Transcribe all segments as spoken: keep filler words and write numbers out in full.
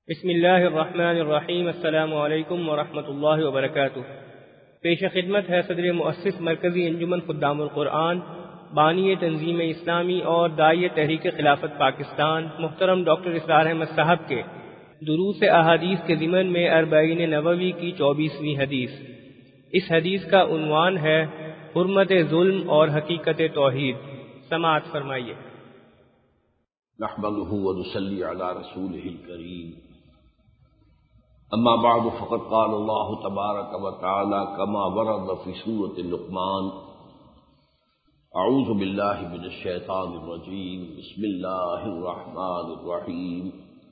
بسم اللہ الرحمن الرحیم۔ السلام علیکم ورحمۃ اللہ وبرکاتہ۔ پیش خدمت ہے صدر مؤسس مرکزی انجمن خدام القرآن، بانی تنظیم اسلامی اور داعی تحریک خلافت پاکستان محترم ڈاکٹر اسرار احمد صاحب کے دروس احادیث کے ضمن میں اربعین نووی کی چوبیسویں حدیث۔ اس حدیث کا عنوان ہے حرمت ظلم اور حقیقت توحید۔ سماعت فرمائیے۔ نحمده ونصلي على رسوله الكريم، اما بعد فقد قال الله تبارك وتعالى كما ورد في سورة لقمان: اعوذ بالله من الشيطان الرجيم، بسم الله الرحمن الرحيم،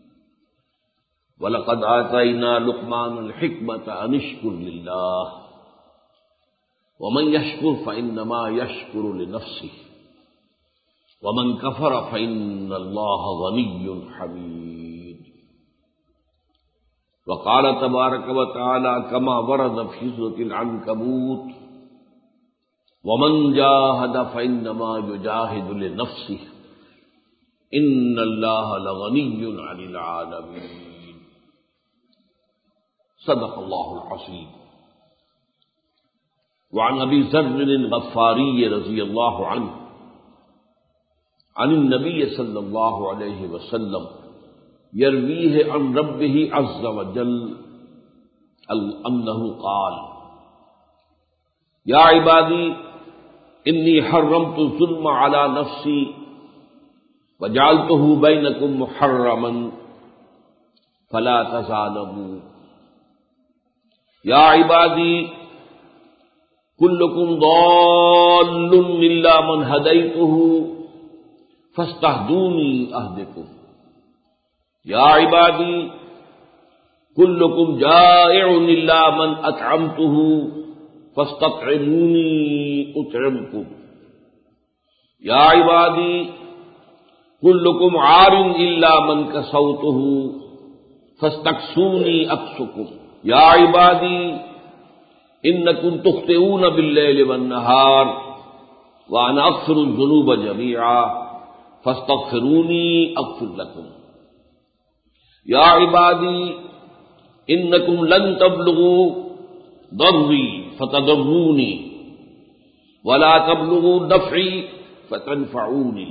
ولقد آتينا لقمان الحكمة أن اشكر لله ومن يشكر فإنما يشكر لنفسه ومن كفر فإن الله غني حميد۔ وقال تبارك وتعالى كما ورد في سورة العنكبوت: ومن جاهد فإنما يجاهد لنفسه إن الله لغني عن العالمين۔ صدق الله العظيم۔ وعن أبي ذر الغفاري رضي الله عنه عن النبي صلى الله عليه وسلم يرويه عن ربه عز وجل أنه قال: يا عبادي إني حرمت الظلم على نفسي وجعلته بينكم محرما فلا تظالموا۔ يا عبادي كلكم ضال إلا من هديته فاستهدوني أهدكم۔ يا عبادي كلكم جائع إلا من أطعمته فاستطعموني أطعمكم۔ يا عبادي كلكم عار إلا من كسوته فاستكسوني أكسكم۔ يا عبادي إنكم تخطئون بالليل والنهار وأنا أغفر الذنوب جميعا فاستغفروني اغفر لكم۔ يا عبادي انكم لن تبلغوا ضري فتضروني ولا تبلغوا نفعي فتنفعوني۔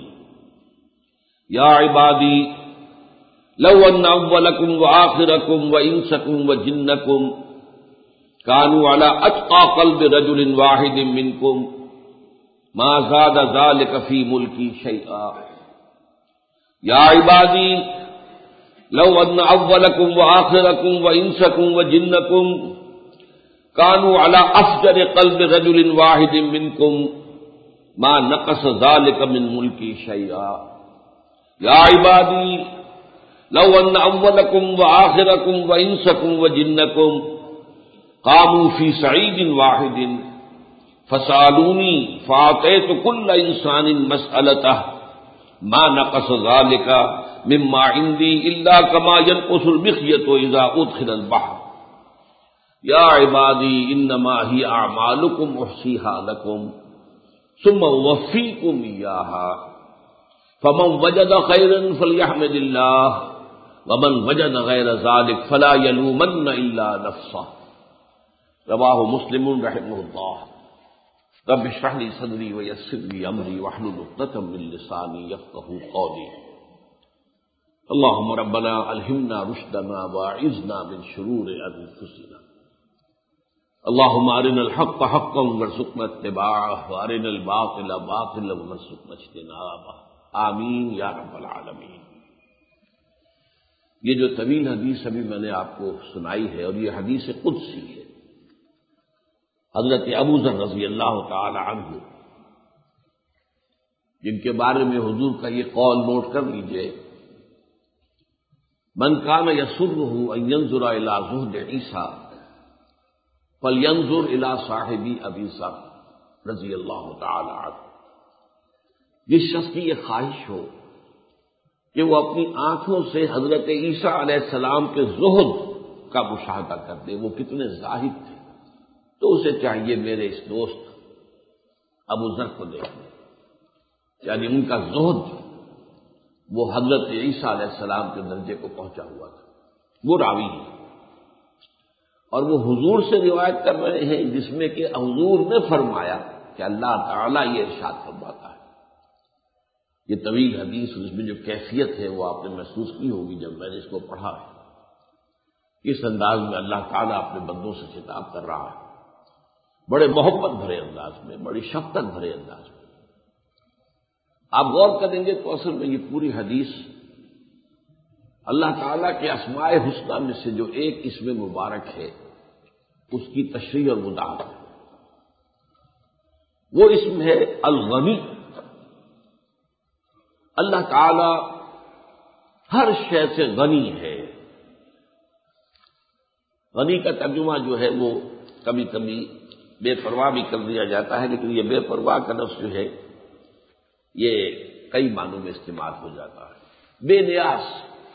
يا عبادي لو ان اولكم واخركم وانسكم وجنكم كانوا على اتقى قلب رجل واحد منكم ما زاد ذلك في ملكي شيئا۔ یا عبادی لو ان اولکم وآخرکم وانسکم وجنکم كانوا على افجر قلب رجل واحد منکم ما نقص ذلك من ملکی شیئا۔ یا عبادی لو ان اولکم وآخرکم وانسکم وجنکم قاموا في صعيد واحد فسألوني فأعطيت كل إنسان مسألته ما نقص ذلك مما عندي إلا كما ينقص المخيط إذا أدخل البحر۔ يا عبادي إنما هي أعمالكم أحصيها لكم ثم أوفيكم إياها فمن وجد خيرا فليحمد الله ومن وجد غير ذلك فلا يلومن إلا نفسه۔ رواه مسلم رحمه الله۔ رب اشرح لي صدري ويسر لي امري واحلل عقدة من لساني يفقهوا قولي۔ اللهم ربنا الهمنا رشدنا واعذنا من شرور انفسنا۔ اللهم ارنا الحق حقا وارزقنا اتباعه وارنا الباطل باطلا وارزقنا اجتنابه، آمین یا رب العالمین۔ یہ جو طویل حدیث ابھی میں نے آپ کو سنائی ہے اور یہ حدیث قدسی ہے، حضرت ابو ذر رضی اللہ تعالی عنہ جن کے بارے میں حضور کا یہ قول نوٹ کر لیجئے: من کان یسرہ ان ینظر الی زہد عیسیٰ فلینظر الی صاحب ابی ذر رضی اللہ تعالی عنہ۔ جس شخص کی یہ خواہش ہو کہ وہ اپنی آنکھوں سے حضرت عیسیٰ علیہ السلام کے زہد کا مشاہدہ کر دے، وہ کتنے زاہد تھے، تو اسے چاہیے میرے اس دوست ابو ذر کو دیکھنا، یعنی ان کا زہد وہ حضرت عیسیٰ علیہ السلام کے درجے کو پہنچا ہوا تھا۔ وہ راوی ہے اور وہ حضور سے روایت کر رہے ہیں جس میں کہ حضور نے فرمایا کہ اللہ تعالیٰ یہ ارشاد فرماتا ہے. یہ طویل حدیث اور اس میں جو کیفیت ہے وہ آپ نے محسوس کی ہوگی جب میں نے اس کو پڑھا ہے. اس انداز میں اللہ تعالیٰ اپنے بندوں سے خطاب کر رہا ہے، بڑے محبت بھرے انداز میں، بڑی شفقت بھرے انداز میں. آپ غور کریں گے تو اصل میں یہ پوری حدیث اللہ تعالیٰ کے اسماء حسنی میں سے جو ایک اسم مبارک ہے اس کی تشریح اور وضاحت ہے. وہ اسم ہے الغنی. اللہ تعالیٰ ہر شے سے غنی ہے. غنی کا ترجمہ جو ہے وہ کبھی کبھی بے پرواہ بھی کر دیا جاتا ہے، لیکن یہ بے پرواہ کا لفظ جو ہے یہ کئی معنوں میں استعمال ہو جاتا ہے. بے نیاز،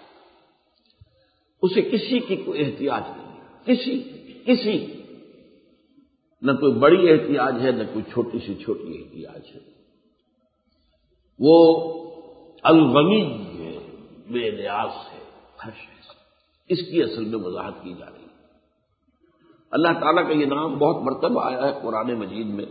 اسے کسی کی کوئی احتیاج نہیں، کسی کسی نہ کوئی بڑی احتیاج ہے نہ کوئی چھوٹی سی چھوٹی احتیاج ہے. وہ الغنی ہے، بے نیاز ہے ہر شے سے. اس کی اصل میں وضاحت کی جا رہی ہے. اللہ تعالیٰ کا یہ نام بہت مرتبہ آیا ہے قرآن مجید میں،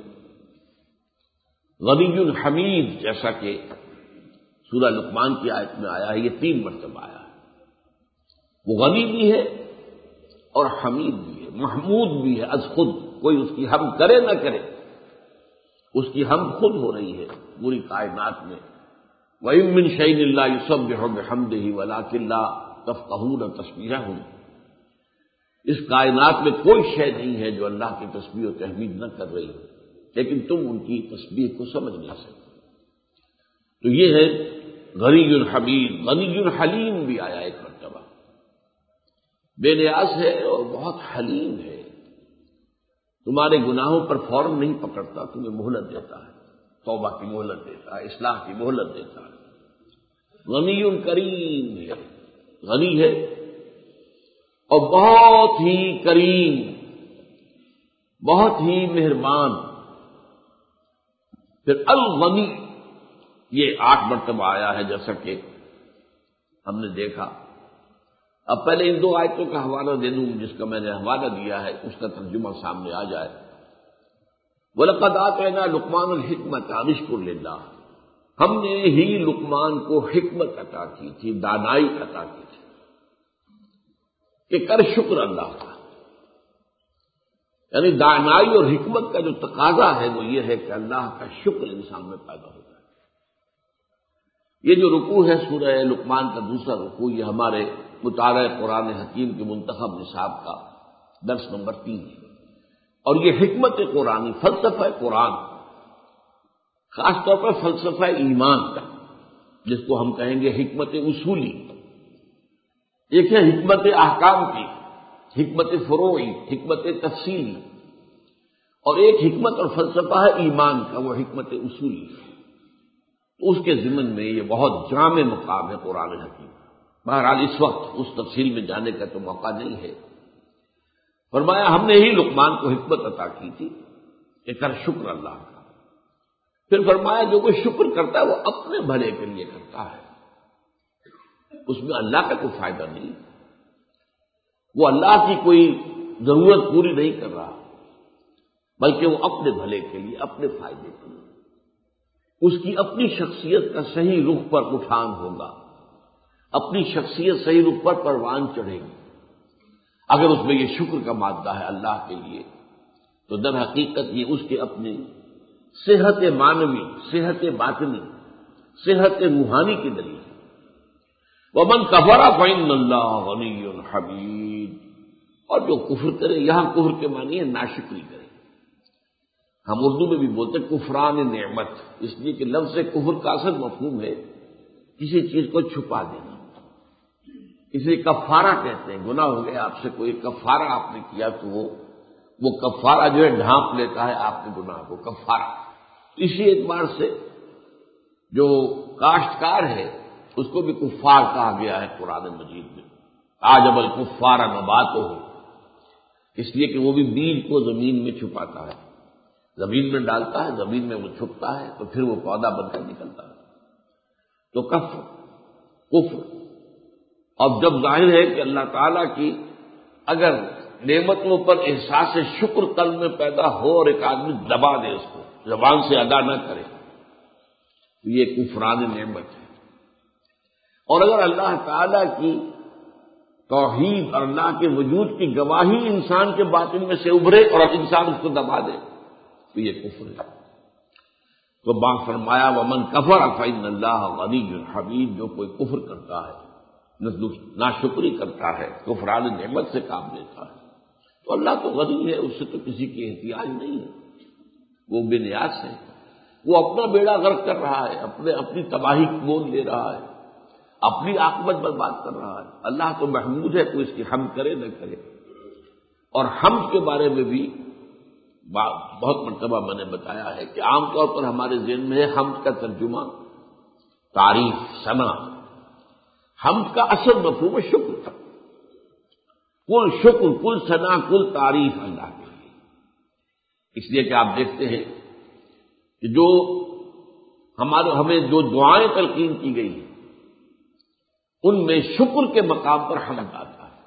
غنی الحمید، جیسا کہ سورہ لقمان کی آیت میں آیا ہے. یہ تین مرتبہ آیا ہے. وہ غنی بھی ہے اور حمید بھی ہے، محمود بھی ہے از خود. کوئی اس کی حمد کرے نہ کرے، اس کی حمد خود ہو رہی ہے پوری کائنات میں. وَإِن مِّن شَيْءٍ إِلَّا يُسَبِّحُ بِحَمْدِهِ وَلَٰكِن لَّا تَفْقَهُونَ تَسْبِيحَهُمْ. اس کائنات میں کوئی شے نہیں ہے جو اللہ کی تسبیح و تحمید نہ کر رہی ہو، لیکن تم ان کی تسبیح کو سمجھ نہیں سکتے. تو یہ ہے غنی الحمید. غنی الحلیم بھی آیا ایک مرتبہ. بے نیاز ہے اور بہت حلیم ہے. تمہارے گناہوں پر فوراً نہیں پکڑتا، تمہیں مہلت دیتا ہے، توبہ کی مہلت دیتا ہے، اصلاح کی مہلت دیتا ہے. غنی کریم ہے، غنی ہے اور بہت ہی کریم، بہت ہی مہربان. پھر الغنی یہ آٹھ مرتبہ آیا ہے جیسا کہ ہم نے دیکھا. اب پہلے ان دو آیتوں کا حوالہ دے دوں جس کا میں نے حوالہ دیا ہے، اس کا ترجمہ سامنے آ جائے. وَلَقَدْ آتَيْنَا لُقْمَانَ الْحِكْمَةَ أَنِ اشْكُرْ لِلَّهِ. ہم نے ہی لقمان کو حکمت عطا کی تھی، دانائی عطا کی تھی کہ کر شکر اللہ کا. یعنی دانائی اور حکمت کا جو تقاضا ہے وہ یہ ہے کہ اللہ کا شکر انسان میں پیدا ہوتا ہے. یہ جو رکوع ہے سورہ لقمان کا دوسرا رکوع، یہ ہمارے مطالعہ قرآن حکیم کے منتخب نصاب کا درس نمبر تین ہے. اور یہ حکمت قرآنی، فلسفہ قرآن، خاص طور پر فلسفہ ایمان کا، جس کو ہم کہیں گے حکمت اصولی. ایک ہے حکمت احکام کی، حکمت فروعی، حکمت تفصیلی، اور ایک حکمت اور فلسفہ ہے ایمان کا، وہ حکمت اصولی. تو اس کے ضمن میں یہ بہت جامع مقام ہے قرآن حکیم. بہرحال اس وقت اس تفصیل میں جانے کا تو موقع نہیں ہے. فرمایا ہم نے ہی لقمان کو حکمت عطا کی تھی کہ کر شکر اللہ کا. پھر فرمایا جو کوئی شکر کرتا ہے وہ اپنے بھلے کے لیے کرتا ہے، اس میں اللہ کا کوئی فائدہ نہیں. وہ اللہ کی کوئی ضرورت پوری نہیں کر رہا، بلکہ وہ اپنے بھلے کے لیے، اپنے فائدے کے لیے. اس کی اپنی شخصیت کا صحیح رخ پر اٹھان ہوگا، اپنی شخصیت صحیح رخ پر پروان چڑھے گی. اگر اس میں یہ شکر کا مادہ ہے اللہ کے لیے تو در حقیقت یہ اس کے اپنی صحت معنوی، صحت باطنی، صحت روحانی کی دلیل ہے. وَمَنْ كَفَرَ فَإِنَّ اللَّهَ غَنِيٌّ حَمِيدٌ. اور جو کفر کرے، یہاں کفر کے معنی ہے ناشکری کرے. ہم اردو میں بھی بولتے ہیں کفران نعمت، اس لیے کہ لفظ کفر کا اصل مفہوم ہے کسی چیز کو چھپا دینا. اس لیے کفارہ کہتے ہیں. گناہ ہو گیا آپ سے، کوئی کفارہ آپ نے کیا تو وہ وہ کفارہ جو ہے ڈھانپ لیتا ہے آپ کے گناہ کو، کفارہ. اسی اعتبار سے جو کاشتکار ہے اس کو بھی کفار کہا گیا ہے قرآن مجید میں. عجب الکفار نباتہ ہو، اس لیے کہ وہ بھی بیج کو زمین میں چھپاتا ہے، زمین میں ڈالتا ہے، زمین میں وہ چھپتا ہے تو پھر وہ پودا بن کر نکلتا ہے. تو کفر، کفر اب جب ظاہر ہے کہ اللہ تعالیٰ کی اگر نعمتوں پر احساس شکر قلب میں پیدا ہو اور ایک آدمی دبا دے اس کو، زبان سے ادا نہ کرے، تو یہ کفران نعمت ہے۔ اور اگر اللہ تعالیٰ کی توحید اور اللہ کے وجود کی گواہی انسان کے باطن میں سے ابھرے اور انسان اس کو دبا دے تو یہ کفر ہے۔ تو بات فرمایا ومن کفر فإن اللہ غنی حمید، جو کوئی کفر کرتا ہے، ناشکری کرتا ہے، کفران نعمت سے کام لیتا ہے، تو اللہ تو غنی ہے، اس سے تو کسی کی احتیاج نہیں ہے، وہ بے نیاز ہے، وہ اپنا بیڑا غرق کر رہا ہے، اپنے اپنی تباہی مول لے رہا ہے، اپنی عاقبت برباد کر رہا ہے۔ اللہ تو محمود ہے، کوئی اس کی حمد کرے نہ کرے۔ اور حمد کے بارے میں بھی بہت مرتبہ میں نے بتایا ہے کہ عام طور پر ہمارے ذہن میں ہے حمد کا ترجمہ تعریف، ثنا۔ حمد کا اصل مفہوم ہے شکر، کل شکر، کل ثنا، کل تعریف اللہ کے لیے۔ اس لیے کہ آپ دیکھتے ہیں کہ جو ہمارے ہمیں جو دعائیں تلقین کی گئی ہیں ان میں شکر کے مقام پر حمد آتا ہے۔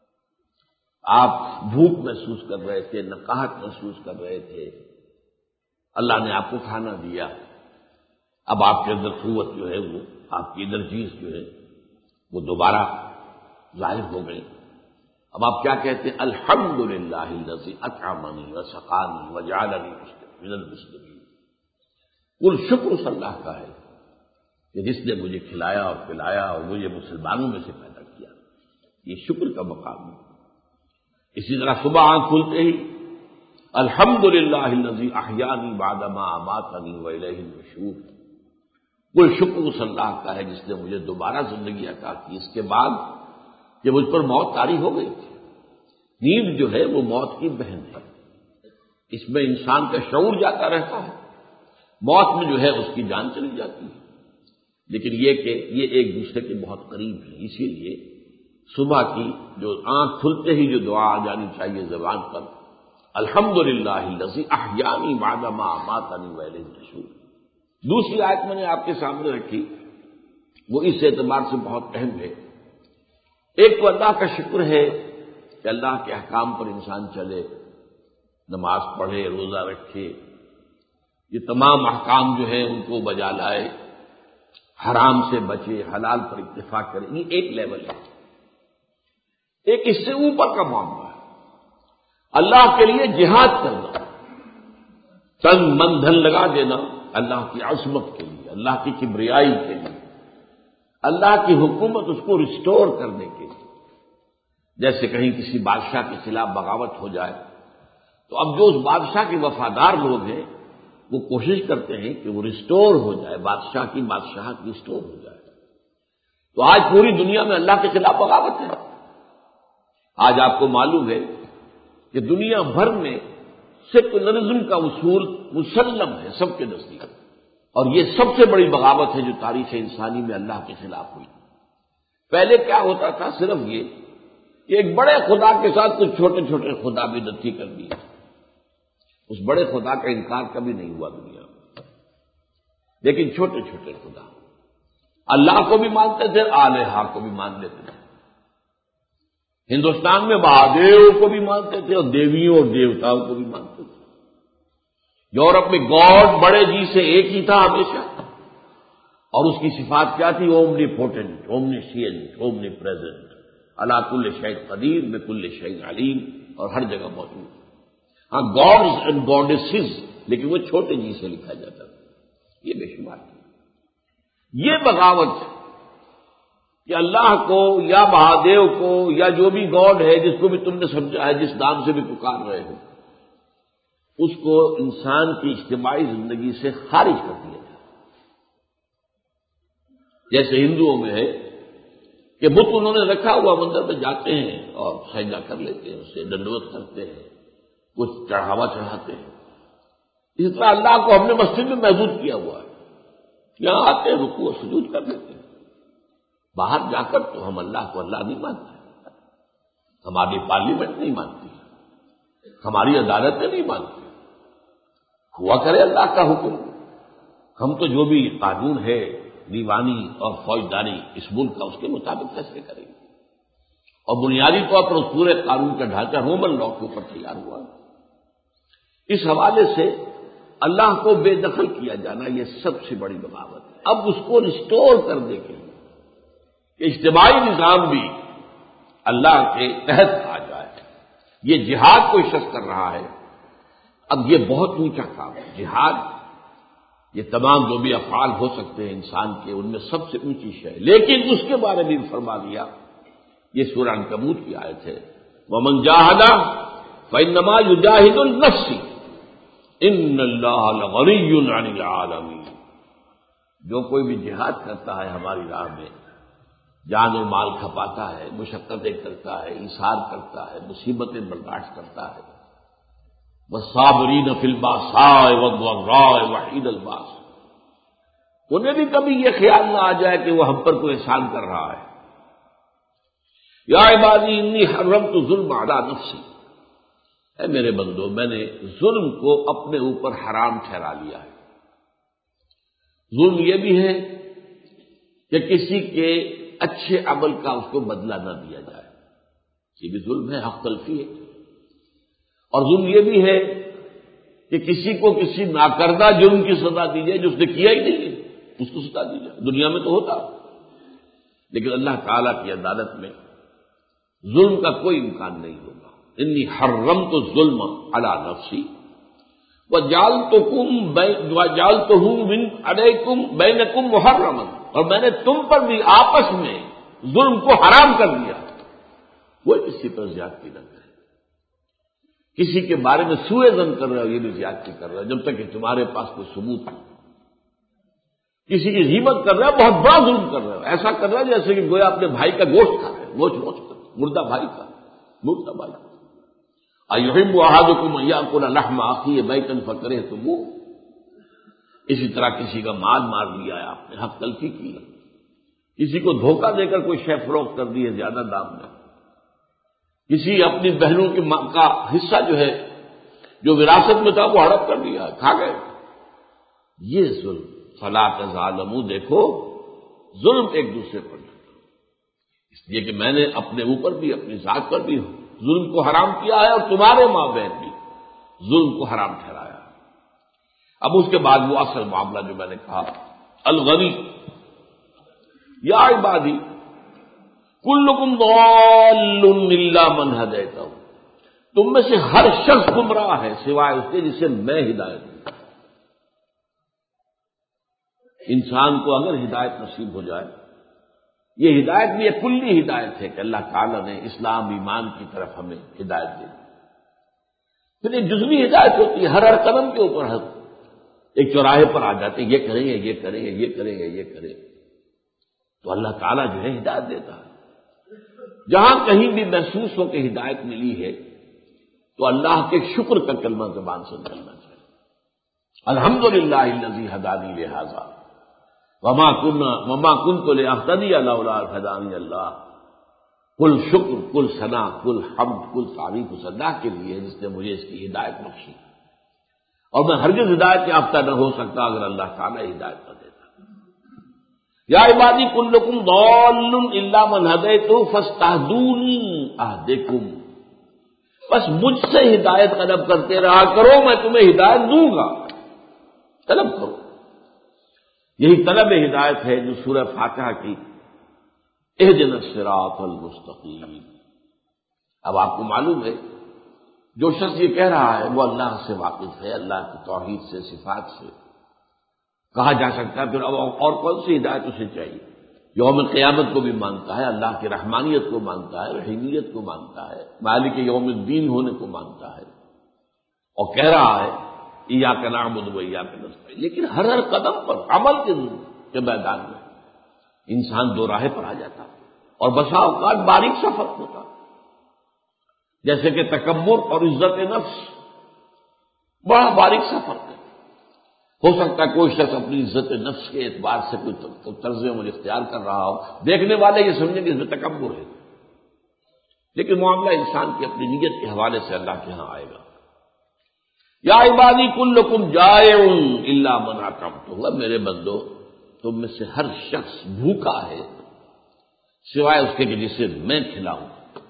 آپ بھوک محسوس کر رہے تھے، نقاہت محسوس کر رہے تھے، اللہ نے آپ کو کھانا دیا، اب آپ کے اندر قوت جو ہے، وہ آپ کی انرجیز جو ہے وہ دوبارہ ظاہر ہو گئی۔ اب آپ کیا کہتے ہیں؟ الحمدللہ الذی اطعمنی وسقانی وجعلنی من المسلمین۔ کل شکر اس اللہ کا ہے کہ جس نے مجھے کھلایا اور پلایا اور مجھے مسلمانوں میں سے پیدا کیا، یہ شکر کا مقام ہے۔ اسی طرح صبح آنکھ کھلتے ہی الحمدللہ الذی احیانی بعد ما اماتنی والیہ النشور، کل شکر اس اللہ کا ہے جس نے مجھے دوبارہ زندگی عطا کی اس کے بعد کہ مجھ پر موت طاری ہو گئی تھی۔ نیند جو ہے وہ موت کی بہن ہے، اس میں انسان کا شعور جاتا رہتا ہے، موت میں جو ہے اس کی جان چلی جاتی ہے، لیکن یہ کہ یہ ایک دوسرے کے بہت قریب ہیں۔ اسی لیے صبح کی جو آنکھ کھلتے ہی جو دعا آ جانی چاہیے زبان پر، الحمدللہ الذی احیانی بعد ما اماتنی والیہ النشور۔ دوسری آیت میں نے آپ کے سامنے رکھی، وہ اس اعتبار سے بہت اہم ہے۔ ایک تو اللہ کا شکر ہے کہ اللہ کے احکام پر انسان چلے، نماز پڑھے، روزہ رکھے، یہ تمام احکام جو ہیں ان کو بجا لائے، حرام سے بچے، حلال پر اتفاق کرے، یہ ایک لیول ہے۔ ایک اس سے اوپر کا معاملہ ہے اللہ کے لیے جہاد کرنا، تن من دھن لگا دینا اللہ کی عظمت کے لیے، اللہ کی کبریائی کے لیے، اللہ کی حکومت اس کو ریسٹور کرنے کے لیے۔ جیسے کہیں کسی بادشاہ کے خلاف بغاوت ہو جائے تو اب جو اس بادشاہ کے وفادار لوگ ہیں وہ کوشش کرتے ہیں کہ وہ ریسٹور ہو جائے، بادشاہ کی بادشاہت ریسٹور ہو جائے۔ تو آج پوری دنیا میں اللہ کے خلاف بغاوت ہے۔ آج آپ کو معلوم ہے کہ دنیا بھر میں سیکولرزم کا اصول مسلم ہے سب کے نزدیک، اور یہ سب سے بڑی بغاوت ہے جو تاریخ انسانی میں اللہ کے خلاف ہوئی۔ پہلے کیا ہوتا تھا؟ صرف یہ کہ ایک بڑے خدا کے ساتھ کچھ چھوٹے چھوٹے خدا بھی بدعتی کر دی، اس بڑے خدا کا انکار کبھی نہیں ہوا دنیا میں، لیکن چھوٹے چھوٹے خدا اللہ کو بھی مانتے تھے، آلہہ کو بھی مان لیتے تھے۔ ہندوستان میں مہادیو کو بھی مانتے تھے اور دیویوں اور دیوتاؤں کو بھی مانتے تھے۔ یورپ میں گاڈ بڑے جی سے ایک ہی تھا ہمیشہ، اور اس کی صفات کیا تھی؟ Omnipotent, omniscient, omnipresent, علی کل شیء قدیر، بکل شیء علیم، اور ہر جگہ موجود۔ ہاں گاڈز اینڈ گاڈیسز، لیکن وہ چھوٹے جی سے لکھا جاتا تھا، یہ بے شمار تھا۔ یہ بغاوت کہ اللہ کو یا مہادیو کو یا جو بھی گاڈ ہے جس کو بھی تم نے سمجھا ہے، جس نام سے بھی پکار رہے ہو، اس کو انسان کی اجتماعی زندگی سے خارج کر دیا جائے۔ جیسے ہندوؤں میں ہے کہ بت انہوں نے رکھا ہوا، مندر میں جاتے ہیں اور سجدہ کر لیتے ہیں، اسے دنڈوت کرتے ہیں، کچھ چڑھاوا چڑھاتے ہیں۔ اسی طرح اللہ کو ہم نے مسجد میں محدود کیا ہوا ہے، یہاں آتے ہیں رکوع و سجود کر لیتے ہیں، باہر جا کر تو ہم اللہ کو اللہ نہیں مانتے، ہماری پارلیمنٹ نہیں مانتی، ہماری عدالتیں نہیں مانتی، ہوا کرے اللہ کا حکم، ہم تو جو بھی قانون ہے دیوانی اور فوجداری اس ملک کا، اس کے مطابق فیصلے کریں گے۔ اور بنیادی طور پر اس پورے قانون کا ڈھانچہ رومن لا کے اوپر تیار ہوا. اس حوالے سے اللہ کو بے دخل کیا جانا یہ سب سے بڑی بغاوت ہے. اب اس کو ریسٹور کرنے کے لیے کہ اجتماعی نظام بھی اللہ کے تحت آ جائے، یہ جہاد کوئی شخص کر رہا ہے. اب یہ بہت اونچا کام ہے جہاد. یہ تمام جو بھی افعال ہو سکتے ہیں انسان کے، ان میں سب سے اونچی شے ہے. لیکن اس کے بارے میں بھی فرما دیا، یہ سورہ عنکبوت کی آیت ہے، وَمَنْ جَاهَدَ فَإِنَّمَا يُجَاهِدُ النَّفْسِ إِنَّ اللَّهَ لَغَنِيٌّ عَنِ الْعَالَمِينَ. جو کوئی بھی جہاد کرتا ہے ہماری راہ میں، جان اور مال کھپاتا ہے، مشقتیں کرتا ہے، ایثار کرتا ہے، مصیبتیں برداشت کرتا ہے، وَالصَّابِرِينَ فِي الْبَأْسَاءِ وَالضَّرَّاءِ وَحِينَ الْبَأْسِ. انہیں بھی کبھی یہ خیال نہ آ جائے کہ وہ ہم پر کوئی احسان کر رہا ہے. یا عبادی انی حرمت ظلم علی نفسی، اے میرے بندو میں نے ظلم کو اپنے اوپر حرام ٹھہرا لیا ہے. ظلم یہ بھی ہے کہ کسی کے اچھے عمل کا اس کو بدلہ نہ دیا جائے، یہ بھی ظلم ہے، حق تلفی ہے. اور ظلم یہ بھی ہے کہ کسی کو کسی ناکردہ جرم کی سزا دی جائے جو اس نے کیا ہی نہیں ہے، اس کو سزا دی جائے. دنیا میں تو ہوتا، لیکن اللہ تعالی کی عدالت میں ظلم کا کوئی امکان نہیں ہوگا. انی حرمت الظلم علی نفسی وجعلتکم وجعلتہ من علیکم بینکم محرما، اور میں نے تم پر بھی آپس میں ظلم کو حرام کر دیا. وہ کسی پر زیادتی نہ کرے. کسی کے بارے میں سوء ظن کر رہے ہو یہ بھی زیادتی کر رہے ہو جب تک کہ تمہارے پاس کوئی ثبوت نہیں. کسی کی غیبت کر رہا ہے، بہت بڑا ظلم کر رہا ہے. ایسا کر رہا ہے جیسے کہ گویا اپنے بھائی کا گوشت کھا رہے ہیں، گوشت گوشت کر مردہ بھائی کا مردہ بھائی کا. ایحب احدکم ان یاکل لحم اخیہ میتا فکرہتموہ. اسی طرح کسی کا مال مار لیا ہے آپ نے، حق تلفی کی ہے. کسی کو دھوکہ دے کر کوئی شے فروخت کر دی ہے زیادہ دام میں. کسی اپنی بہنوں کی ماں کا حصہ جو ہے جو وراثت میں تھا وہ ہڑپ کر لیا، کھا گئے. یہ ظلم. فلا تظالموا، دیکھو ظلم ایک دوسرے پر جاتا، اس لیے کہ میں نے اپنے اوپر بھی اپنی ذات پر بھی ظلم کو حرام کیا ہے اور تمہارے ماں بہن بھی ظلم کو حرام ٹھہرایا. اب اس کے بعد وہ اصل معاملہ جو میں نے کہا، الغنی یا عبادی کلکم ضال الا من ہدیتہ، تم میں سے ہر شخص گمراہ ہے سوائے اس کے جسے میں ہدایت دوں. انسان کو اگر ہدایت نصیب ہو جائے، یہ ہدایت بھی ایک کلی ہدایت ہے کہ اللہ تعالیٰ نے اسلام ایمان کی طرف ہمیں ہدایت دی. پھر ایک جزوی ہدایت ہوتی ہے، ہر ہر قدم کے اوپر ہر ایک چوراہے پر آ جاتے ہیں، یہ کریں گے یہ کریں گے یہ کریں گے یہ کریں، تو اللہ تعالیٰ جو ہے ہدایت دیتا ہے. جہاں کہیں بھی محسوس ہو کہ ہدایت ملی ہے تو اللہ کے شکر کا کلمہ زبان سے نکلنا چاہیے. الحمدللہ الذی ہدانی لہذا وما كنا وما كنت لأهتدي لولا أن هداني اللہ. کل شکر، کل ثنا، کل حمد، کل تعریف اس اللہ کے لیے جس نے مجھے اس کی ہدایت بخشی، اور میں ہرگز ہدایت یافتہ نہ ہو سکتا اگر اللہ تعالیٰ ہدایت نہ دیتا. یا عبادی کلکم ضال الا من ہدیت فاستہدونی اہدکم، بس مجھ سے ہدایت طلب کرتے رہا کرو، میں تمہیں ہدایت دوں گا. طلب کرو. یہی طلب ہدایت ہے جو سورہ فاتحہ کی اہدنا الصراط المستقیم. اب آپ کو معلوم ہے جو شخص یہ کہہ رہا ہے وہ اللہ سے واقف ہے، اللہ کی توحید سے، صفات سے. کہا جا سکتا ہے پھر اب اور کون سی ہدایت اسے چاہیے؟ یوم قیامت کو بھی مانتا ہے، اللہ کی رحمانیت کو مانتا ہے، رحیمیت کو مانتا ہے، مالک یوم الدین ہونے کو مانتا ہے، اور کہہ رہا ہے ایاک نعبد و ایاک نستعین. لیکن ہر ہر قدم پر عمل کے میدان میں انسان دو راہ پر آ جاتا اور بسا اوقات باریک سا فرق ہوتا، جیسے کہ تکبر اور عزت نفس بڑا باریک سا فرق ہے. ہو سکتا ہے کوئی شخص اپنی عزت نفس کے اعتبار سے کوئی طرز عمل اختیار کر رہا ہو، دیکھنے والے یہ سمجھیں کہ اس میں تکبر ہے، لیکن معاملہ انسان کی اپنی نیت کے حوالے سے اللہ کے ہاں آئے گا. یا عبادی کلکم جائع الا من اطعمتہ، میرے بندو تم میں سے ہر شخص بھوکا ہے سوائے اس کے کہ جسے میں کھلاؤں.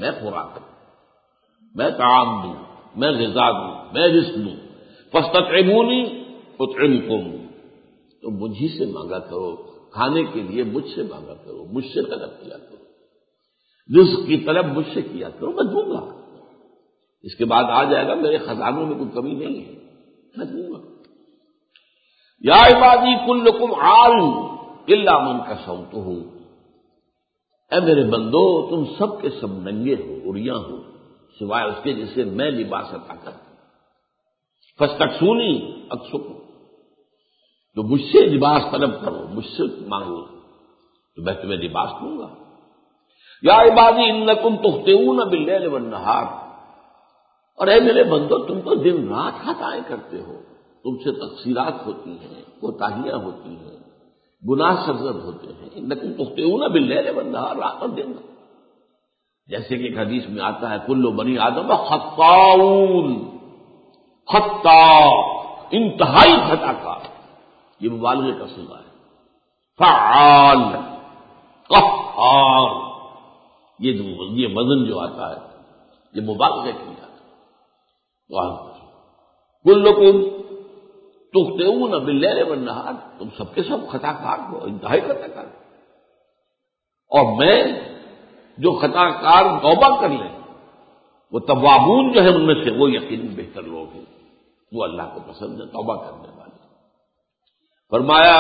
میں خوراک دوں، میں طعام دوں، میں غذا دوں، میں رزق دوں. فاستطعمونی اطعمکم، تو مجھ ہی سے مانگا کرو، کھانے کے لیے مجھ سے مانگا کرو، مجھ سے طلب کیا کرو، رزق کی طلب مجھ سے کیا کرو، میں دوں گا. اس کے بعد آ جائے گا میرے خزانوں میں کوئی کمی نہیں ہے، میں دوں گا. یا عبادی کلکم عار الا من کسوتہ، اے میرے بندو تم سب کے سب ننگے ہو، عریاں ہو، سوائے اس کے جسے میں لباس عطا کرتا ہوں. فاستکسونی اکسکم، تو مجھ سے لباس طلب کرو، مجھ سے مانگو تو میں تمہیں لباس دوں گا. یا عبادی انکم تخطئون باللیل والنہار، اور اے میرے بندو تم تو دن رات خطائیں کرتے ہو، تم سے تقصیرات ہوتی ہیں، کوتاہیاں ہوتی ہیں، گناہ سرزد ہوتے ہیں. انکم تخطئون باللیل والنہار، رات اور دن. جیسے کہ ایک حدیث میں آتا ہے کل بنی آدم خطاؤون، خطا انتہائی خطا کار، یہ مبالغے کا صیغہ ہے. فعال، قہار، یہ جو یہ وزن جو آتا ہے یہ مبالغے کی جاتا ہے. کلکم تخطئون باللیل والنہار، تم سب کے سب خطا کار ہو، انتہائی خطا کار. اور میں جو خطا کار توبہ کر لیں، وہ توابون جو ہے ان میں سے وہ یقیناً بہتر لوگ ہیں، وہ اللہ کو پسند ہے توبہ کرنے والے. فرمایا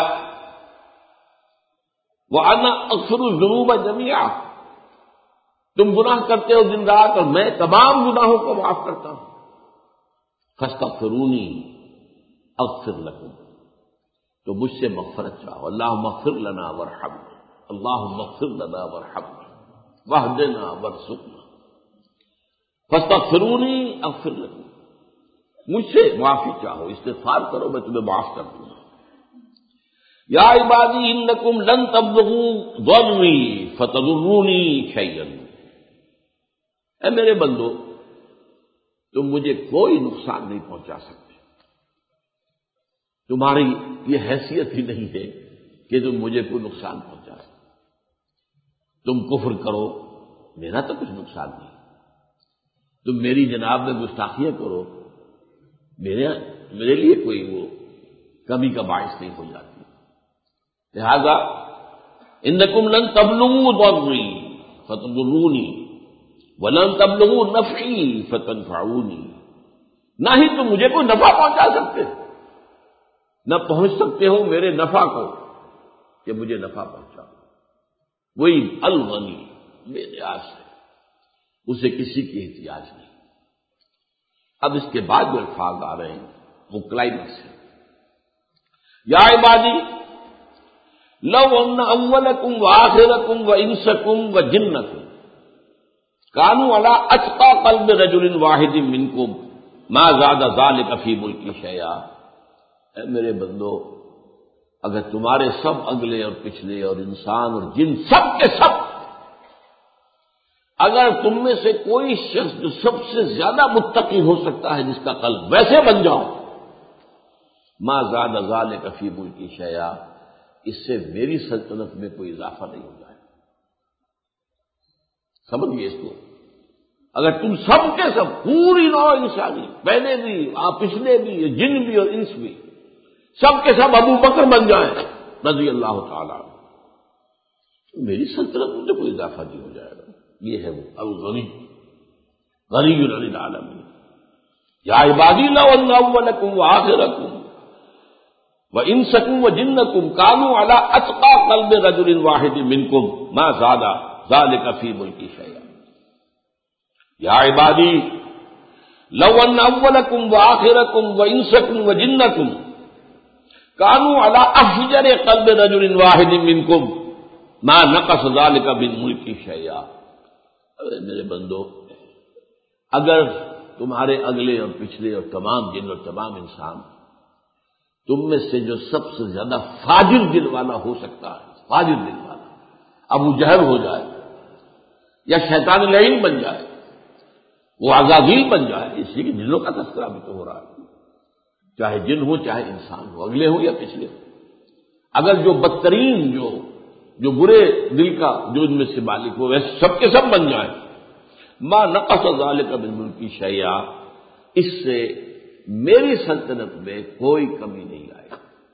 وَأَنَا أَغْفِرُ الذُّنُوبَ جَمِيعًا، تم گناہ کرتے ہو دن رات اور میں تمام گناہوں کو معاف کرتا ہوں. فاستغفرونی اغفر لکم، تو مجھ سے مغفرت چاہو. اللہم اغفر لنا وارحمنا، اللہم اغفر لنا وارحمنا واہدنا وارزقنا. فاستغفرونی اغفر لکم، مجھ سے معافی چاہو، استغفار کرو، میں تمہیں معاف کر دوں گا. یا عبادی انکم لن تبلغوا ضرری فتضرونی شیئا، اے میرے بندو تم مجھے کوئی نقصان نہیں پہنچا سکتے، تمہاری یہ حیثیت ہی نہیں ہے کہ تم مجھے کوئی نقصان پہنچا سکتے. تم کفر کرو، میرا تو کچھ نقصان نہیں. تم میری جناب میں گستاخیاں کرو، میرے میرے لیے کوئی وہ کمی کا باعث نہیں ہو جاتی. لہذا انکم لن تبلغوا ضرری فتضرونی ولن تبلغوا نفعی فتنفعونی، نہ ہی تم مجھے کوئی نفع پہنچا سکتے، نہ پہنچ سکتے ہو میرے نفع کو کہ مجھے نفع پہنچاؤ. وہی الغنی بے نیاز ہے، اسے کسی کی احتیاج نہیں. اب اس کے بعد جو الفاظ آ رہے ہیں وہ کلائمیکس ہے. یا عبادی لو ان اولکم وآخرکم وانسکم وجنکم کانوا علی اتقى قلب رجل واحد منکم ما زاد ذلك فی ملکی شیئا، اے میرے بندو اگر تمہارے سب اگلے اور پچھلے اور انسان اور جن سب کے سب، اگر تم میں سے کوئی شخص جو سب سے زیادہ متقی ہو سکتا ہے جس کا قلب ویسے بن جاؤ، ما زاد ذلك فی ملکی شیئا، اس سے میری سلطنت میں کوئی اضافہ نہیں ہو جائے. سمجھیے اس کو. اگر تم سب کے سب پوری نوع انسانی، پہلے بھی آپ پچھلے بھی، جن بھی اور انس بھی، سب کے سب ابو بکر بن جائیں رضی اللہ تعالیٰ، میری سلطنت میں کوئی اضافہ نہیں ہو جائے گا. یہ ہے وہ الغنی، غنی عن العالمین. یا عبادی لو ان اولکم وآخرکم وانسکم وجنکم کانوا علی اتقى قلب رجل واحد منکم ما زاد ذلك فی ملکی شیئا. یا عبادی لو ان اولکم وآخرکم وانسکم وجنکم کانوا علی افجر قلب رجل واحد منکم ما نقص ذلك من ملکی شیئا. میرے بندو اگر تمہارے اگلے اور پچھلے اور تمام جن اور تمام انسان تم میں سے جو سب سے زیادہ فاجر دل والا ہو سکتا ہے، فاجر دل والا ابو جہل ہو جائے یا شیطان لعین بن جائے، وہ عزازیل بن جائے، اسی کے جنوں کا تذکرہ بھی تو ہو رہا ہے، چاہے جن ہو چاہے انسان ہو، اگلے ہو یا پچھلے ہو. اگر جو بدترین جو جو برے دل کا جو ان میں سے مالک ہو ویسے سب کے سب بن جائیں، ما نقص ذلك من ملکی شیئا، اس سے میری سلطنت میں کوئی کمی نہیں آئے.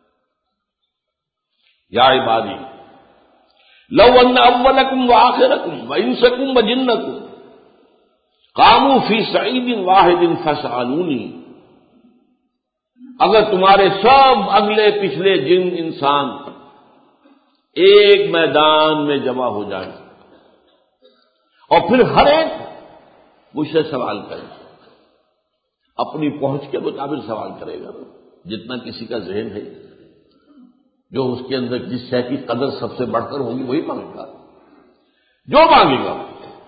یا عبادی لو ان اولکم وآخرکم وانسکم وجنکم قاموا فی صعید واحد فسألونی، اگر تمہارے سب اگلے پچھلے جن انسان ایک میدان میں جمع ہو جائیں اور پھر ہر ایک مجھ سے سوال کرے، اپنی پہنچ کے مطابق سوال کرے گا، جتنا کسی کا ذہن ہے، جو اس کے اندر جس شے کی قدر سب سے بڑھ کر ہوگی وہی مانگے گا، جو مانگے گا.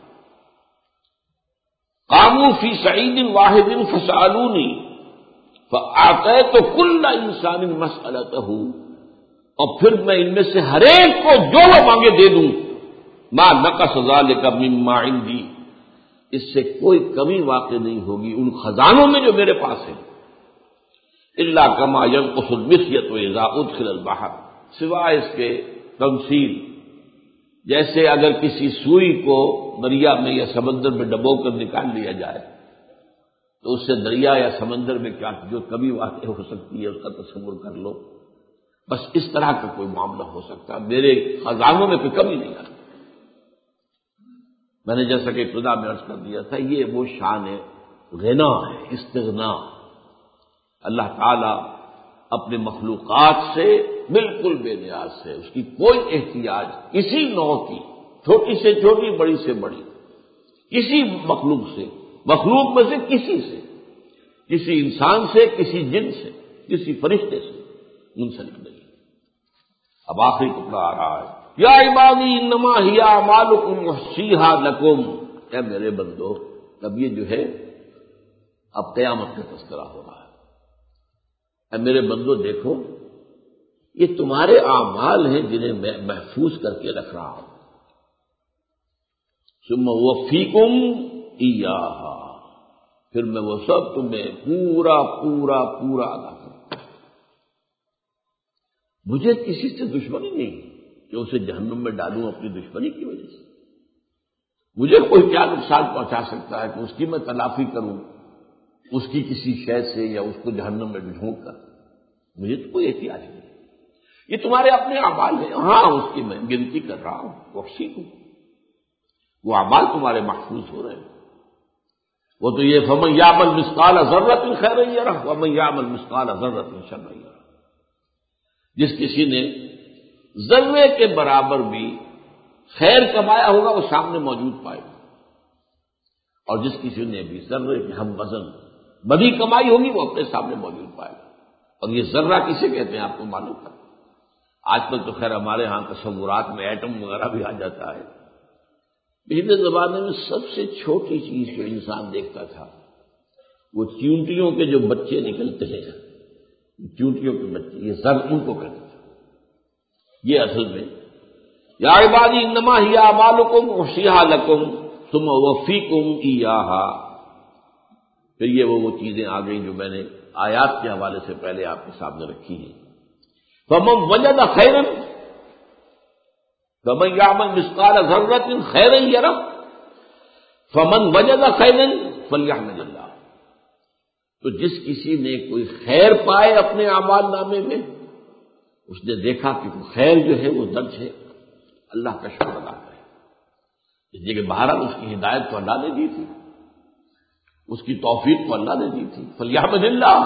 قاموا فی صعید واحد فسألونی فأعطیت کل انسان مسألتہ، اور پھر میں ان میں سے ہر ایک کو جو وہ مانگے دے دوں. ما نقص ذلک مما عندی، اس سے کوئی کمی واقع نہیں ہوگی ان خزانوں میں جو میرے پاس ہے. الا کما ينقص المخيط اذا ادخل البحر، سوائے اس کے تمثیل، جیسے اگر کسی سوئی کو دریا میں یا سمندر میں ڈبو کر نکال لیا جائے تو اس سے دریا یا سمندر میں کیا جو کمی واقع ہو سکتی ہے اس کا تصور کر لو. بس اس طرح کا کوئی معاملہ ہو سکتا ہے، میرے خزانوں میں کوئی کمی نہیں آتی. میں نے جیسا کہ ابتدا میں عرض کر دیا تھا، یہ وہ شان ہے غنا ہے، استغنا. اللہ تعالی اپنے مخلوقات سے بالکل بے نیاز ہے، اس کی کوئی احتیاج کسی نوع کی، چھوٹی سے چھوٹی، بڑی سے بڑی، کسی مخلوق سے، مخلوق میں سے کسی سے، کسی انسان سے، کسی جن سے، کسی فرشتے سے منسلک نہیں. اب آخری ٹکڑا آ رہا ہے، یا عبادی انما ہی اعمالکم احصیھا لکم، اے میرے بندو. اب یہ جو ہے اب قیامت کا تذکرہ ہو رہا ہے. اے میرے بندو دیکھو، یہ تمہارے اعمال ہیں جنہیں میں محفوظ کر کے رکھ رہا ہوں. ثم اوفیکم ایھا، پھر میں وہ سب تمہیں پورا پورا پورا ادا کروں. مجھے کسی سے دشمنی نہیں کہ اسے جہنم میں ڈالوں اپنی دشمنی کی وجہ سے. مجھے کوئی کیا نقصان پہنچا سکتا ہے کہ اس کی میں تلافی کروں اس کی کسی شے سے، یا اس کو جہنم میں جھونک کر. مجھے تو کوئی احتیاج نہیں. یہ تمہارے اپنے اعمال ہیں، ہاں اس کی میں گنتی کر رہا ہوں، وحشی ہوں. وہ اعمال تمہارے محفوظ ہو رہے ہیں. وہ تو یہ فمن یعمل مثقال ذرۃ خیرا یرہ ومن یعمل مثقال ذرۃ شرا یرہ، جس کسی نے ذرے کے برابر بھی خیر کمایا ہوگا وہ سامنے موجود پائے گا، اور جس کسی نے بھی ذرے کے ہم وزن بدی کمائی ہوگی وہ اپنے سامنے موجود پائے گا. اور یہ ذرہ کسے کہتے ہیں آپ کو معلوم ہے؟ آج کل تو خیر ہمارے ہاں تصورات میں ایٹم وغیرہ بھی آ جاتا ہے. پچھلے زمانے میں سب سے چھوٹی چیز جو انسان دیکھتا تھا وہ چیونٹیوں کے جو بچے نکلتے ہیں، چیونٹیوں کے بچے، یہ ذر ان کو کہتے تھے. یہ اصل میں یا عبادی انما ہی اعمالکم احصیھا لکم ثم اوفیکم ایھا. پھر یہ وہ وہ چیزیں آ گئیں جو میں نے آیات کے حوالے سے پہلے آپ کے سامنے رکھی ہیں. فمن وجد خیرا فمن یعمل مثقال ذرۃ خیرا یرہ فمن وجد خیرا فلیحمد اللہ. تو جس کسی نے کوئی خیر پائے اپنے اعمال نامے میں، اس نے دیکھا کہ وہ خیر جو ہے وہ درج ہے، اللہ کا شکر ادا کرے. اس لیے کہ بہرحال اس کی ہدایت تو اللہ نے دی تھی، اس کی توفیق تو اللہ نے دی تھی. فلیحمد اللہ،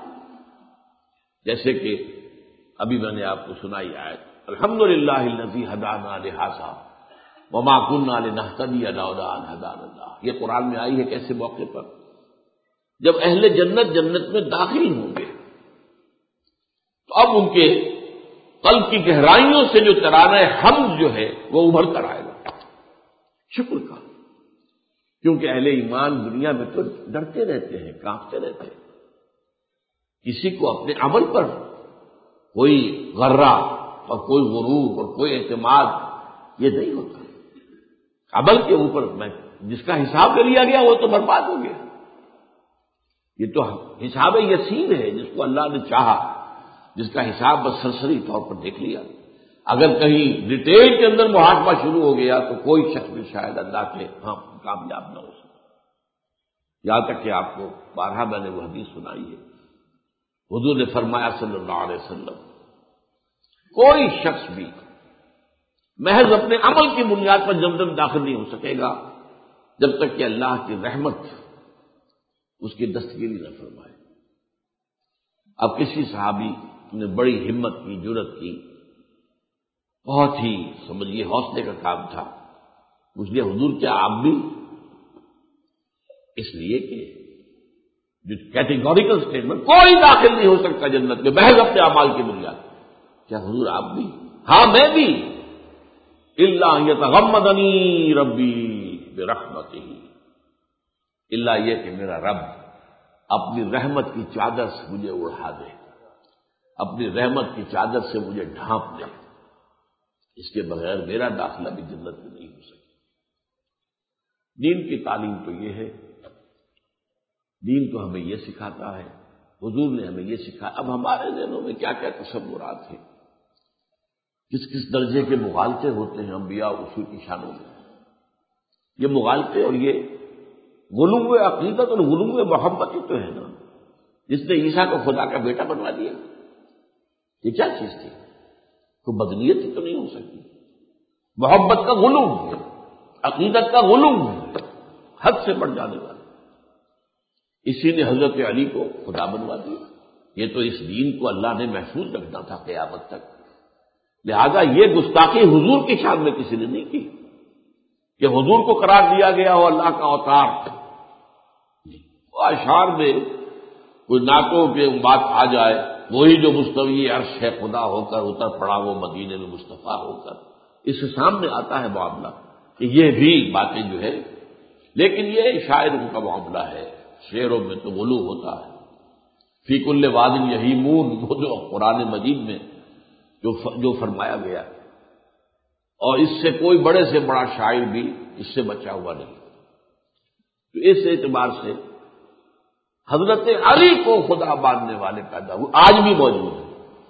جیسے کہ ابھی میں نے آپ کو سنائی آیت، الحمدللہ الذی ہدانا لہذا وما کنا لنہتدی لولا ان ہدانا اللہ. یہ قرآن میں آئی ہے کیسے موقع پر؟ جب اہل جنت جنت میں داخل ہوں گے تو اب ان کے قلب کی گہرائیوں سے جو ترانہ حمد جو ہے وہ ابھر کر آئے گا، شکر کا. کیونکہ اہل ایمان دنیا میں تو ڈرتے رہتے ہیں، کانپتے رہتے ہیں. کسی کو اپنے عمل پر کوئی غرہ اور کوئی غرور اور کوئی اعتماد یہ نہیں ہوتا. عمل کے اوپر میں جس کا حساب لیا گیا وہ تو برباد ہو گیا. یہ تو حساب یسیر ہے جس کو اللہ نے چاہا، جس کا حساب بس سرسری طور پر دیکھ لیا. اگر کہیں ڈیٹیل کے اندر محاکمہ شروع ہو گیا تو کوئی شخص بھی شاید اللہ کے ہاں کامیاب نہ ہو سکے، یہاں تک کہ آپ کو بارہا میں نے وہ حدیث سنائی ہے، حضور نے فرمایا صلی اللہ علیہ وسلم کوئی شخص بھی محض اپنے عمل کی بنیاد پر جنت میں داخل نہیں ہو سکے گا جب تک کہ اللہ کی رحمت اس کی دستگیری نہ فرمائے۔ اب کسی صحابی نے بڑی ہمت کی، جرت کی، بہت ہی سمجھیے حوصلے کا کام تھا، اس لیے حضور کیا آپ بھی؟ اس لیے کہ جو کیٹیگوریکل اسٹیٹمنٹ کوئی داخل نہیں ہو سکتا جنت میں محض اپنے اعمال کی بنیاد، کیا حضور آپ بھی؟ ہاں میں بھی، الا یتغمدنی ربی برحمتہ، الا یہ کہ میرا رب اپنی رحمت کی چادر سے مجھے اڑا دے، اپنی رحمت کی چادر سے مجھے ڈھانپ دے، اس کے بغیر میرا داخلہ بھی جنت میں نہیں ہو سکے۔ دین کی تعلیم تو یہ ہے، دین تو ہمیں یہ سکھاتا ہے، حضور نے ہمیں یہ سکھایا۔ اب ہمارے ذہنوں میں کیا کیا تصورات ہیں، کس کس درجے کے مغالطے ہوتے ہیں انبیاء اصول کی شانوں میں، یہ مغالطے اور یہ غلو عقیدت اور غلو محبت ہی تو ہے نا، جس نے عیسیٰ کو خدا کا بیٹا بنوا دیا، یہ کیا چیز تھی؟ کوئی بدنیت ہی تو نہیں ہو سکتی۔ محبت کا غلو ہے، عقیدت کا غلو ہے، حد سے بڑھ جانے والا، اسی نے حضرت علی کو خدا بنوا دیا۔ یہ تو اس دین کو اللہ نے محفوظ رکھنا تھا قیامت تک، لہذا یہ گستاخی حضور کی شان میں کسی نے نہیں کی کہ حضور کو قرار دیا گیا ہو اللہ کا اوتار۔ اشعار میں کوئی نعتوں کے بات آ جائے، وہی جو مستوی عرش ہے خدا ہو کر اتر پڑا وہ مدینے میں مصطفیٰ ہو کر، اس کے سامنے آتا ہے معاملہ کہ یہ بھی باتیں جو ہے، لیکن یہ شاعروں کا معاملہ ہے، شعروں میں تو غلو ہوتا ہے۔ فی کل واد یہیمون، وہ جو قرآن مجید میں جو جو فرمایا گیا، اور اس سے کوئی بڑے سے بڑا شاعر بھی اس سے بچا ہوا نہیں۔ تو اس اعتبار سے حضرت علی کو خدا ماننے والے پیدا ہوئے، آج بھی موجود ہیں۔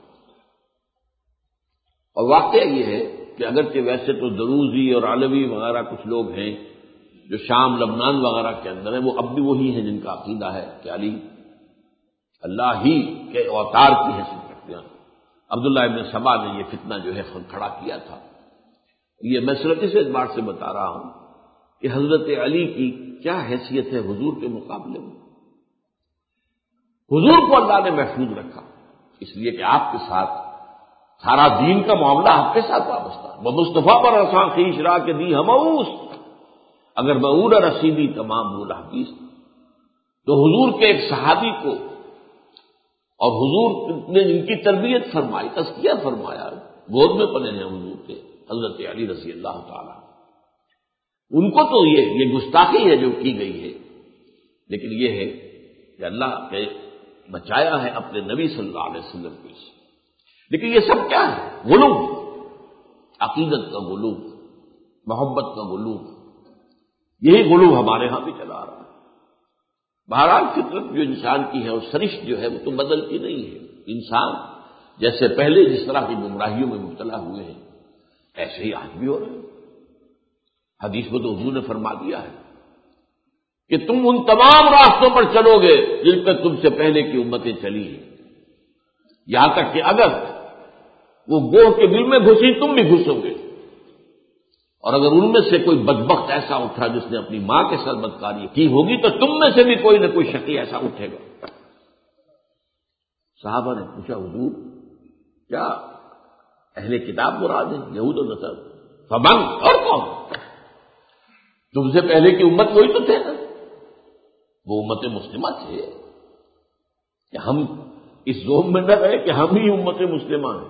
اور واقعہ یہ ہے کہ اگرچہ ویسے تو دروزی اور علوی وغیرہ کچھ لوگ ہیں جو شام لبنان وغیرہ کے اندر ہیں، وہ اب بھی وہی ہیں جن کا عقیدہ ہے کہ علی اللہ ہی کے اوتار کی حیثیت رکھتے ہیں۔ عبداللہ ابن سبا نے یہ فتنہ جو ہے کھڑا کیا تھا۔ یہ میں صرف اس اعتبار سے بتا رہا ہوں کہ حضرت علی کی کیا حیثیت ہے حضور کے مقابلے میں۔ حضور کو اللہ نے محفوظ رکھا اس لیے کہ آپ کے ساتھ سارا دین کا معاملہ آپ کے ساتھ وابستہ ہے۔ وہ مصطفیٰ پر رساں خیش را کے دی ہموس، اگر بعور رسیدی تمام بول حدیث، تو حضور کے ایک صحابی کو اور حضور نے ان کی تربیت فرمائی، تزکیہ فرمایا، گود میں پلے ہیں حضور کے، حضرت علی رضی اللہ تعالی، ان کو تو یہ یہ گستاخی ہے جو کی گئی ہے، لیکن یہ ہے کہ اللہ نے بچایا ہے اپنے نبی صلی اللہ علیہ وسلم کو اس سے۔ لیکن یہ سب کیا ہے؟ غلو، عقیدت کا غلو، محبت کا غلو، یہی غلو ہمارے ہاں بھی چلا رہا ہے۔ بہرحال فطرت جو انسان کی ہے اور سرشت جو ہے وہ تو بدلتی نہیں ہے، انسان جیسے پہلے جس طرح کی گمراہیوں میں مبتلا ہوئے ہیں ایسے ہی آج بھی ہو رہے ہیں۔ حدیث میں تو حضور نے فرما دیا ہے کہ تم ان تمام راستوں پر چلو گے جن پر تم سے پہلے کی امتیں چلی ہیں، یہاں تک کہ اگر وہ گوہ کے دل میں گھسی تم بھی گھسو گے، اور اگر ان میں سے کوئی بدبخت ایسا اٹھا جس نے اپنی ماں کے ساتھ بدکاری کی ہوگی تو تم میں سے بھی کوئی نہ کوئی شقی ایسا اٹھے گا۔ صحابہ نے پوچھا حضور کیا اہل کتاب مراد ہے؟ یہود و نصارہ؟ فمن، اور کون؟ تم سے پہلے کی امت وہی تو تھے نا، وہ امت مسلمہ تھے، کہ ہم اس زوم میں نہ رہے کہ ہم ہی امت مسلمہ ہیں۔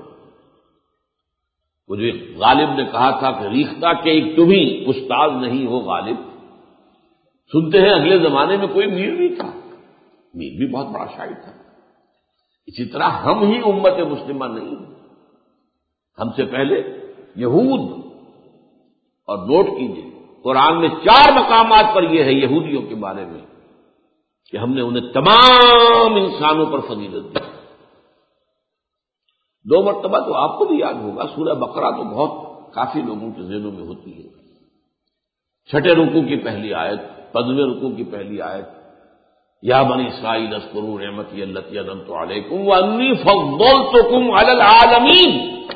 وہ جو غالب نے کہا تھا کہ ریختہ کے ایک تم ہی استاد نہیں ہو غالب، سنتے ہیں اگلے زمانے میں کوئی میر بھی تھا، میر بھی بہت بڑا شاعر تھا۔ اسی طرح ہم ہی امت مسلمہ نہیں ہیں، ہم سے پہلے یہود، اور نوٹ کیجیے قرآن میں چار مقامات پر یہ ہے یہودیوں کے بارے میں کہ ہم نے انہیں تمام انسانوں پر فضیلت دی۔ دو مرتبہ تو آپ کو بھی یاد ہوگا، سورہ بقرہ تو بہت کافی لوگوں کے ذہنوں میں ہوتی ہے۔ چھٹے رکوع کی پہلی آیت، پندرہویں رکوع کی پہلی آیت، یا بنی اسرائیل اذکروا نعمتی التی انعمت علیکم وانی فضلتکم علی العالمین،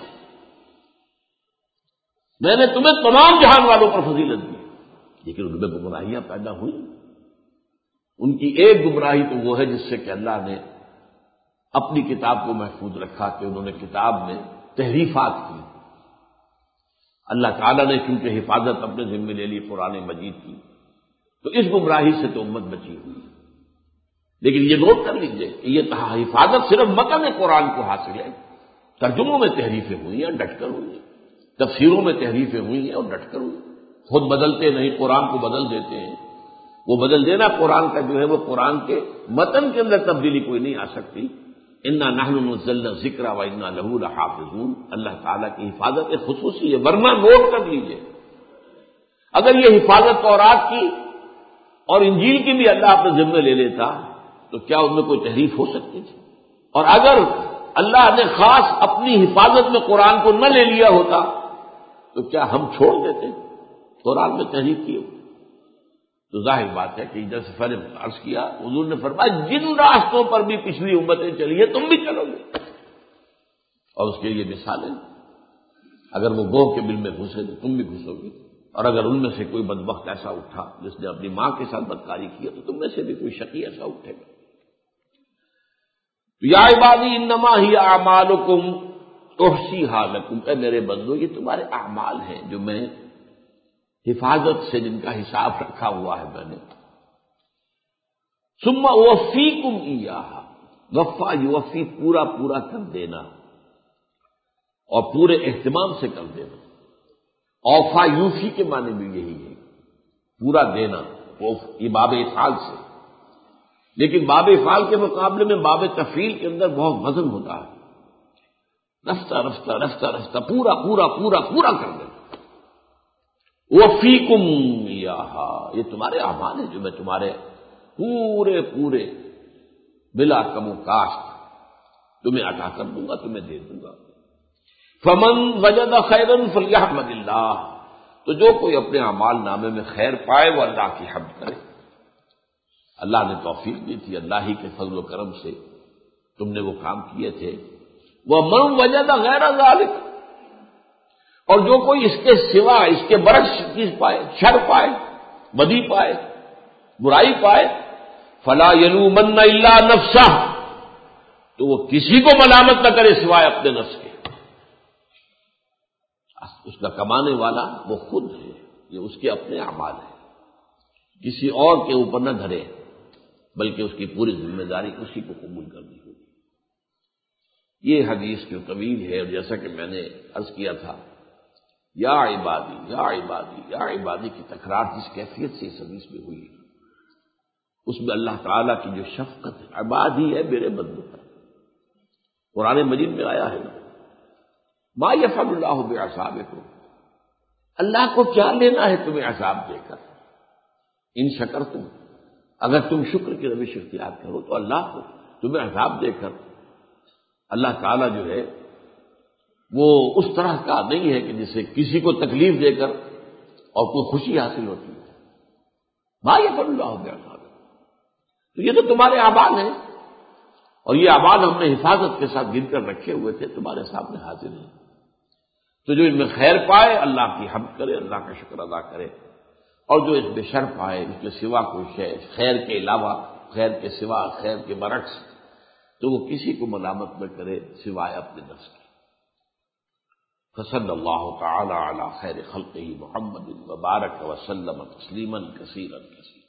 میں نے تمہیں تمام جہان والوں پر فضیلت دی، لیکن ان میں گمراہیاں پیدا ہوئی۔ ان کی ایک گمراہی تو وہ ہے جس سے کہ اللہ نے اپنی کتاب کو محفوظ رکھا کہ انہوں نے کتاب میں تحریفات کی۔ اللہ تعالیٰ نے چونکہ حفاظت اپنے ذمہ لے لی قرآن مجید کی، تو اس گمراہی سے تو امت بچی ہوئی۔ لیکن یہ نوٹ کر لیجئے کہ یہ حفاظت صرف متن قرآن کو حاصل ہے، ترجموں میں تحریفیں ہوئی ہیں، ڈٹ کر ہوئی ہیں، تفسیروں میں تحریفیں ہوئی ہیں اور ڈٹ کر ہوئی ہیں۔ خود بدلتے نہیں، قرآن کو بدل دیتے ہیں۔ وہ بدل دینا قرآن کا جو ہے وہ قرآن کے متن کے اندر تبدیلی کوئی نہیں آ سکتی۔ انا نحن نزلنا الذکر وانا لہ لحافظون، اللہ تعالیٰ کی حفاظت ایک خصوصی ہے، ورنہ نوٹ کر لیجئے اگر یہ حفاظت تورات کی اور انجیل کی بھی اللہ اپنے ذمہ لے لیتا تو کیا ان میں کوئی تحریف ہو سکتی تھی؟ اور اگر اللہ نے خاص اپنی حفاظت میں قرآن کو نہ لے لیا ہوتا تو کیا ہم چھوڑ دیتے قرآن میں تحریف کی؟ تو ظاہر بات ہے کہ جیسے فن عرض کیا، حضور نے فرمایا جن راستوں پر بھی پچھلی امتیں چلی ہیں تم بھی چلو گے، اور اس کے لیے مثالیں، اگر وہ گوہ کے بل میں گھسے تو تم بھی گھسو گے، اور اگر ان میں سے کوئی بدبخت ایسا اٹھا جس نے اپنی ماں کے ساتھ بدکاری کی تو تم میں سے بھی کوئی شقی ایسا اٹھے گا۔ یا عبادی انما ہی اعمالکم احصیھا لکم، اے میرے بندو یہ تمہارے اعمال ہیں جو میں حفاظت سے جن کا حساب رکھا ہوا ہے میں نے۔ ثم اوفیکم ایھا، وفا یوفی پورا پورا کر دینا اور پورے اہتمام سے کر دینا۔ اوفا یوفی کے معنی بھی یہی ہے، پورا دینا، یہ باب افعال سے، لیکن باب افعال کے مقابلے میں باب تفعیل کے اندر بہت وزن ہوتا ہے، رفتہ رفتہ رفتہ رفتہ پورا پورا پورا پورا کر دینا۔ وفیکم ایھا، یہ تمہارے اعمال ہیں جو میں تمہارے پورے پورے بلا کم و کاشت تمہیں عطا کر دوں گا، تمہیں دے دوں گا۔ فمن وجد خیرا فلیحمد اللہ، تو جو کوئی اپنے اعمال نامے میں خیر پائے وہ اللہ کی حمد کرے۔ اللہ نے توفیق دی تھی، اللہ ہی کے فضل و کرم سے تم نے وہ کام کیے تھے۔ ومن وجد غیر ذلک، اور جو کوئی اس کے سوا اس کے برعکس چیز پائے، شر پائے، بدی پائے، برائی پائے، فلا یلومن الا نفسہ، تو وہ کسی کو ملامت نہ کرے سوائے اپنے نفس کے۔ اس کا کمانے والا وہ خود ہے، یہ اس کے اپنے اعمال ہیں، کسی اور کے اوپر نہ دھرے، بلکہ اس کی پوری ذمہ داری اسی کو قبول کرنی ہوگی۔ یہ حدیث جو طویل ہے، اور جیسا کہ میں نے عرض کیا تھا، یا عبادی یا عبادی یا عبادی کی تکرار جس کیفیت سے اس حدیث میں ہوئی، اس میں اللہ تعالیٰ کی جو شفقت ہے، عبادی ہے میرے بندوں، قرآن مجید میں آیا ہے نا، ما یفعل اللہ بعذابکم، اللہ کو کیا لینا ہے تمہیں عذاب دے کر، ان شکرتم، اگر تم شکر کی روش اختیار کرو تو اللہ کو تمہیں عذاب دے کر، اللہ تعالیٰ جو ہے وہ اس طرح کا نہیں ہے کہ جسے کسی کو تکلیف دے کر اور کوئی خوشی حاصل ہوتی ہے۔ ما یفعل اللہ بعذابکم، تو یہ تو تمہارے اعمال ہیں، اور یہ اعمال ہم نے حفاظت کے ساتھ گن کر رکھے ہوئے تھے، تمہارے سامنے حاضر ہیں۔ تو جو ان میں خیر پائے اللہ کی حمد کرے، اللہ کا شکر ادا کرے، اور جو اس میں شر پائے، اس کے سوا کوئی شے، خیر کے علاوہ، خیر کے سوا، خیر کے برعکس، تو وہ کسی کو ملامت نہ کرے سوائے اپنے نفس کے۔ فصلی اللہ تعالی علی خیر خلقہ محمد وبارک وسلم تسلیما کثیرا کثیرا۔